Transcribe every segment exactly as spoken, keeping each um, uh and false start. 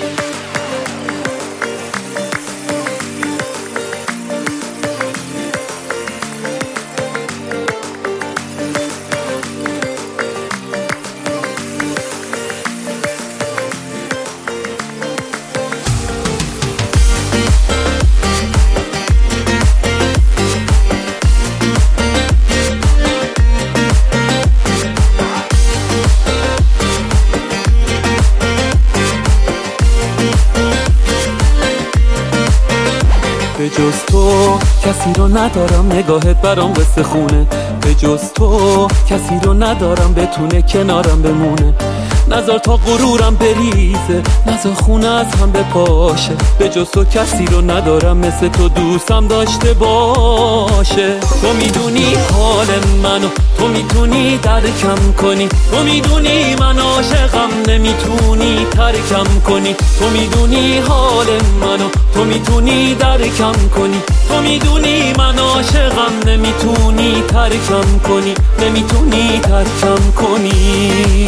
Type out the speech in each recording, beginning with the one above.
به جز تو کسی رو ندارم، نگاهت برام قصه خونه. به جز تو کسی رو ندارم بتونه کنارم بمونه. نذار تا غرورم بریزه، نذار خونه از هم بپاشه. به جز تو کسی رو ندارم مثل تو دوستم داشته باشه. تو میدونی حال منو، تو میتونی درکم کنی. تو میدونی من عاشقم، نمیتونی ترکم کنی. تو میدونی حال منو، تو میتونی درکم کنی. تو میدونی من عاشقم، نمیتونی ترکم کنی. نمیتونی ترکم کنی.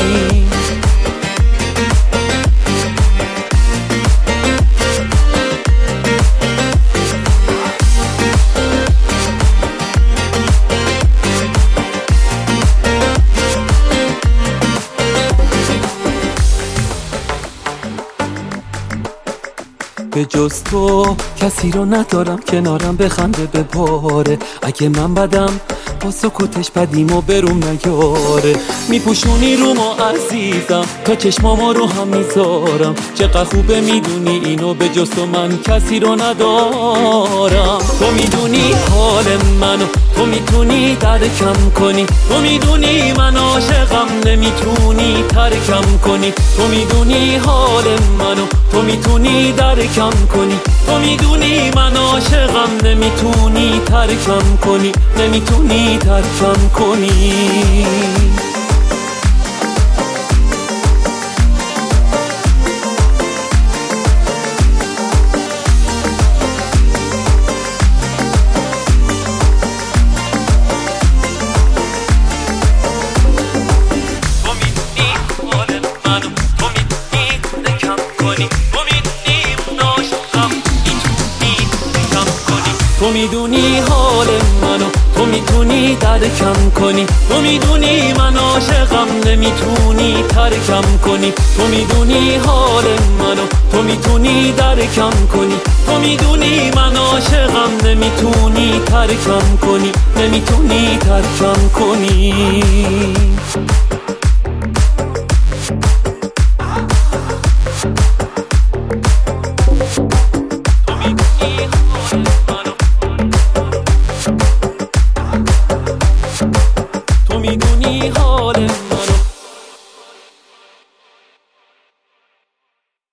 به جز تو کسی رو ندارم کنارم بخنده بباره. اگه من بدم با سکوتش بدیم و بروم نیاره. میپوشونی رومو عزیزم، تا چشمامو رو هم میذارم. چقدر خوبه میدونی اینو، به جز تو من کسی رو ندارم. تو میدونی حال منو، تو میتونی درکم کنی. تو میدونی من عاشقم، نمیتونی ترکم کنی. تو میدونی حال منو، تو میتونی درکم کنی. تو میدونی من عاشقم، نمیتونی ترکم کنی. نمیتونی ترکم کنی. تو میدونی حال منو، تو میتونی درکم کنی. تو میدونی من عاشقم، نمیتونی ترکم کنی. تو میدونی حال منو، تو میتونی درکم کنی. تو میدونی من عاشقم، نمیتونی ترکم کنی. نمیتونی ترکم کنی.